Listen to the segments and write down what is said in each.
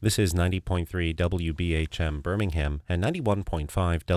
This is 90.3 WBHM Birmingham and 91.5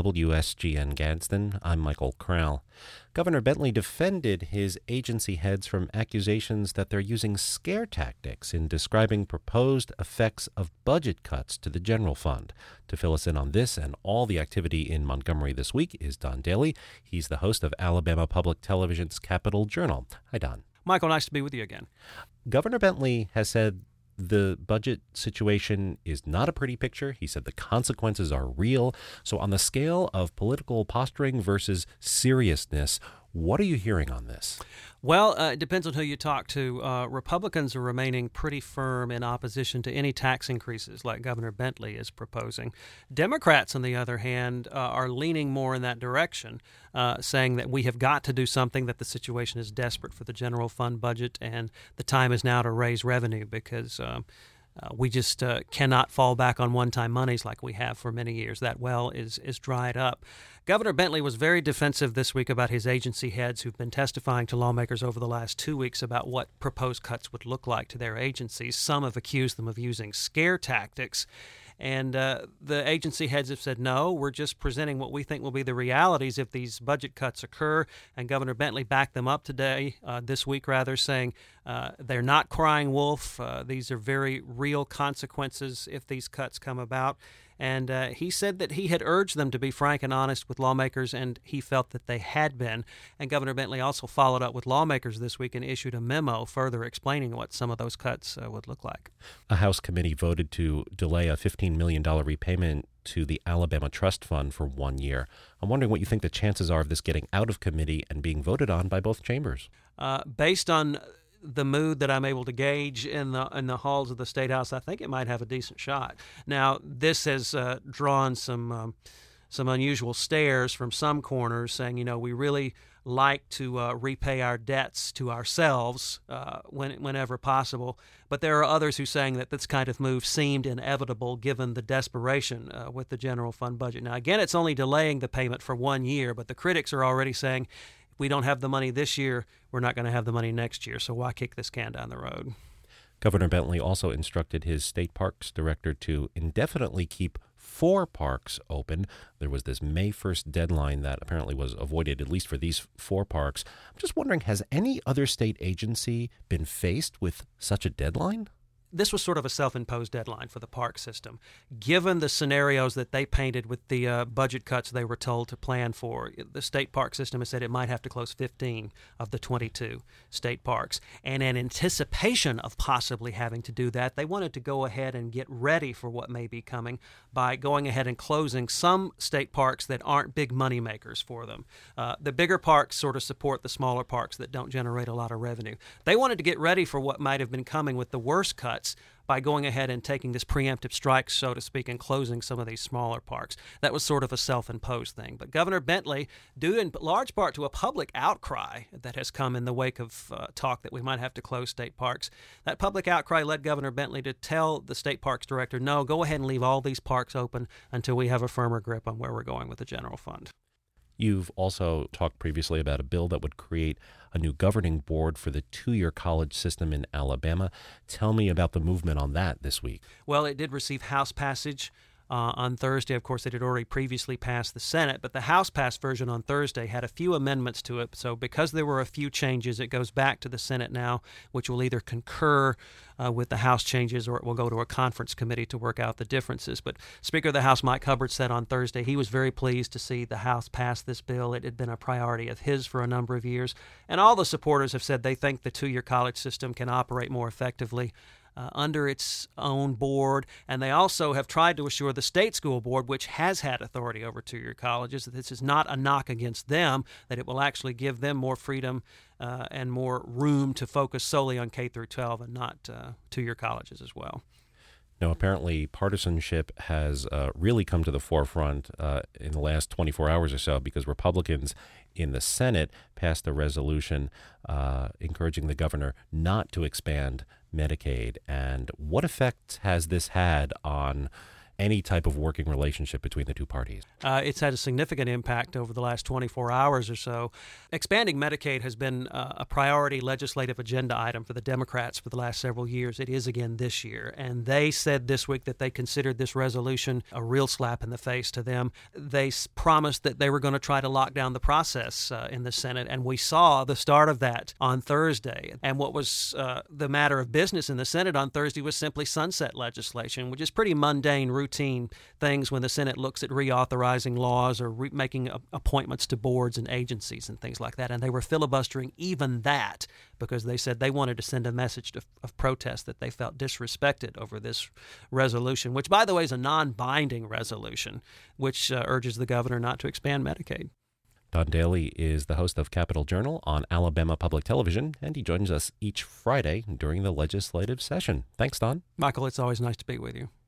WSGN Gadsden. I'm Michael Krell. Governor Bentley defended his agency heads from accusations that they're using scare tactics in describing proposed effects of budget cuts to the general fund. To fill us in on this and all the activity in Montgomery this week is Don Daly. He's the host of Alabama Public Television's Capitol Journal. Hi, Don. Michael, nice to be with you again. Governor Bentley has said the budget situation is not a pretty picture. He said the consequences are real. So on the scale of political posturing versus seriousness, what are you hearing on this? Well, it depends on who you talk to. Republicans are remaining pretty firm in opposition to any tax increases like Governor Bentley is proposing. Democrats, on the other hand, are leaning more in that direction, saying that we have got to do something, that the situation is desperate for the general fund budget, and the time is now to raise revenue because we just cannot fall back on one-time monies like we have for many years. That well is dried up. Governor Bentley was very defensive this week about his agency heads who've been testifying to lawmakers over the last 2 weeks about what proposed cuts would look like to their agencies. Some have accused them of using scare tactics. And the agency heads have said, no, we're just presenting what we think will be the realities if these budget cuts occur. And Governor Bentley backed them up this week, saying they're not crying wolf. These are very real consequences if these cuts come about. And he said that he had urged them to be frank and honest with lawmakers, and he felt that they had been. And Governor Bentley also followed up with lawmakers this week and issued a memo further explaining what some of those cuts would look like. A House committee voted to delay a $15 million repayment to the Alabama Trust Fund for 1 year. I'm wondering what you think the chances are of this getting out of committee and being voted on by both chambers. Based on the mood that I'm able to gauge in the halls of the State House, I think it might have a decent shot. Now, this has drawn some unusual stares from some corners, saying, we really like to repay our debts to ourselves whenever possible. But there are others who are saying that this kind of move seemed inevitable given the desperation with the general fund budget. Now, again, it's only delaying the payment for 1 year, but the critics are already saying, we don't have the money this year, we're not going to have the money next year, so why kick this can down the road? Governor Bentley also instructed his state parks director to indefinitely keep 4 parks open. There was this May 1st deadline that apparently was avoided, at least for these 4 parks. I'm just wondering, has any other state agency been faced with such a deadline? This was sort of a self-imposed deadline for the park system. Given the scenarios that they painted with the budget cuts they were told to plan for, the state park system has said it might have to close 15 of the 22 state parks. And in anticipation of possibly having to do that, they wanted to go ahead and get ready for what may be coming by going ahead and closing some state parks that aren't big money makers for them. The bigger parks sort of support the smaller parks that don't generate a lot of revenue. They wanted to get ready for what might have been coming with the worst cuts by going ahead and taking this preemptive strike, so to speak, and closing some of these smaller parks. That was sort of a self-imposed thing. But Governor Bentley, due in large part to a public outcry that has come in the wake of talk that we might have to close state parks, that public outcry led Governor Bentley to tell the state parks director, no, go ahead and leave all these parks open until we have a firmer grip on where we're going with the general fund. You've also talked previously about a bill that would create a new governing board for the 2-year college system in Alabama. Tell me about the movement on that this week. Well, it did receive House passage on Thursday. Of course, it had already previously passed the Senate, but the House-passed version on Thursday had a few amendments to it. So because there were a few changes, it goes back to the Senate now, which will either concur with the House changes or it will go to a conference committee to work out the differences. But Speaker of the House Mike Hubbard said on Thursday he was very pleased to see the House pass this bill. It had been a priority of his for a number of years. And all the supporters have said they think the 2-year college system can operate more effectively under its own board, and they also have tried to assure the state school board, which has had authority over 2-year colleges, that this is not a knock against them, that it will actually give them more freedom and more room to focus solely on K through 12 and not 2-year colleges as well. Now, apparently, partisanship has really come to the forefront in the last 24 hours or so because Republicans in the Senate passed a resolution encouraging the governor not to expand Medicaid. And what effect has this had on any type of working relationship between the two parties? It's had a significant impact over the last 24 hours or so. Expanding Medicaid has been a priority legislative agenda item for the Democrats for the last several years. It is again this year. And they said this week that they considered this resolution a real slap in the face to them. They promised that they were going to try to lock down the process in the Senate, and we saw the start of that on Thursday. And what was the matter of business in the Senate on Thursday was simply sunset legislation, which is pretty mundane, routine things when the Senate looks at reauthorizing laws or making appointments to boards and agencies and things like that. And they were filibustering even that because they said they wanted to send a message of protest that they felt disrespected over this resolution, which, by the way, is a non-binding resolution, which urges the governor not to expand Medicaid. Don Daly is the host of Capitol Journal on Alabama Public Television, and he joins us each Friday during the legislative session. Thanks, Don. Michael, it's always nice to be with you.